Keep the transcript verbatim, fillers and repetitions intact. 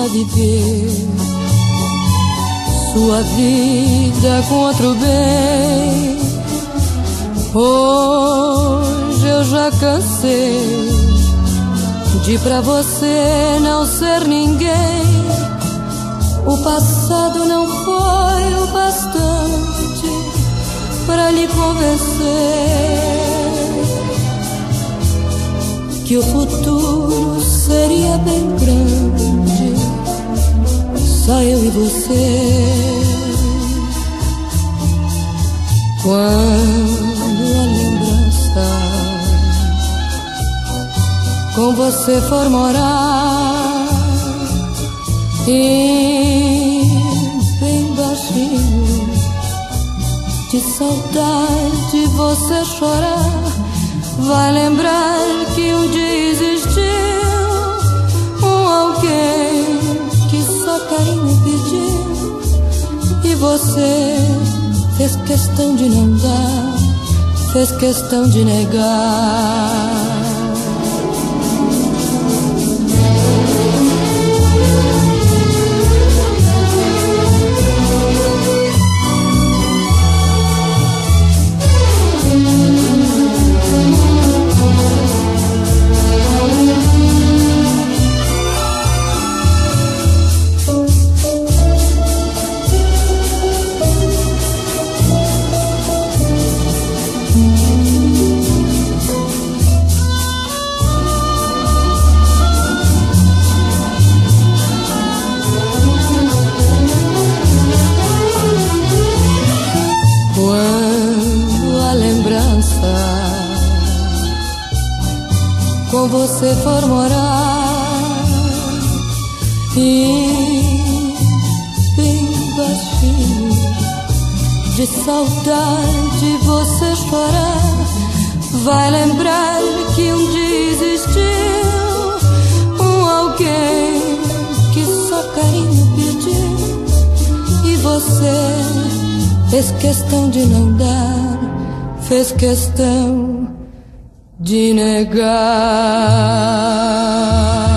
a viver sua vida com outro bem. Hoje eu já cansei de pra você não ser ninguém. O passado não foi o bastante pra lhe convencer que o futuro seria bem grande, só eu e você. Quando a lembrança com você for morar e bem baixinho de saudade você chorar, vai lembrar que um dia existiu um alguém que só carinho pediu e você fez questão de não dar, fez questão de negar. Com você for morar e bem baixinho de saudade você chorar, vai lembrar que um dia existiu um alguém que só carinho pediu e você fez questão de não dar, fez questão de negar.